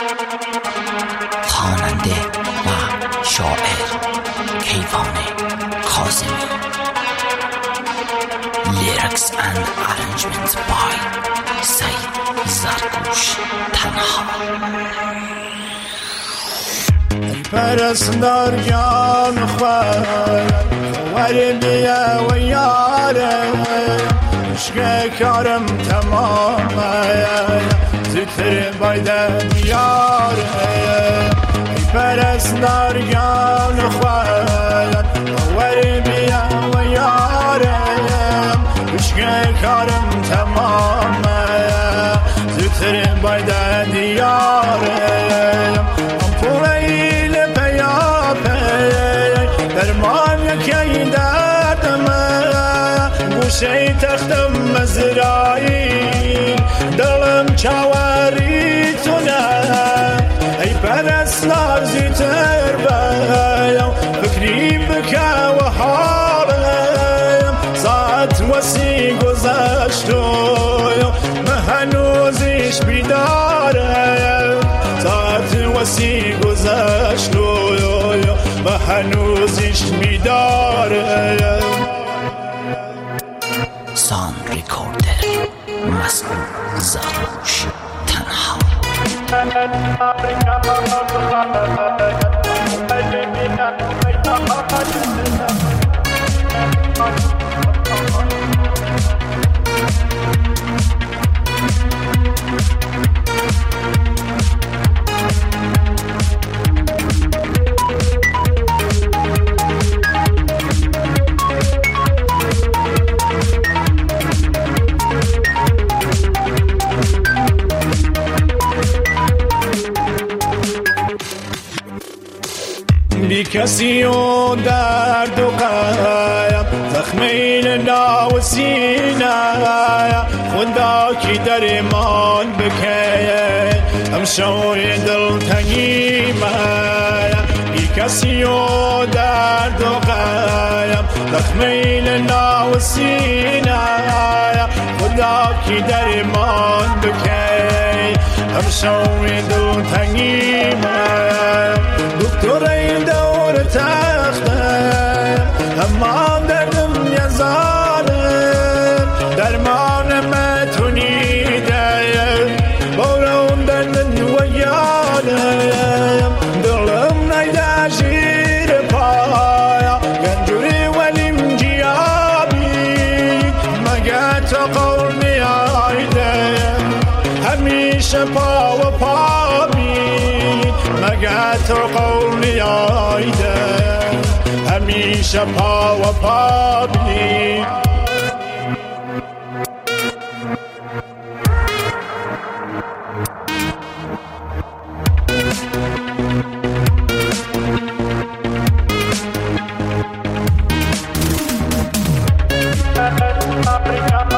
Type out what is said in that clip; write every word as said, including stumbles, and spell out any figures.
خواننده و شاعر کیوان کاظمی. Lyrics and arrangements by سید زرگوش تنها. ای پرستار جان خواهد خوار بیا و یاره عشق کارم تمامه زیتر بایده بیاره. ای پرستار جان خواهد خوار بیا و یاره عشق کارم تمامه زیتر بایده دیاره. پویل پیا پی درمان یکی دردمه گوشه تختم مزرایی دلم چاوری تونه. ای پرستار زیتر بیم فکری بکه و حالم ساعت وسی گذشت و هنوزش بیدارم. ساعت وسی گذشت و هنوزش بیدارم. سان ریکوردر مسئول زرگوش تنها. بی کسی و درد و قیم زخمین ناو سینه خدا کی درمان بکه هم شوی دلتنگی من. بی کسی و درد و قیم زخمین ناو سینه خدا کی درمان بکه هم شوی دلتنگی من. دکتر این دور تخته همان دردم یزارم درمان متونیده بارون دردن و یادم دلم نیده شیر پایا گنجوری ولیم جیابی مگه تا قول نیایده همیشه پا و پا بی مگه تو قولی آیده همیشه پا و پا بی. Africa.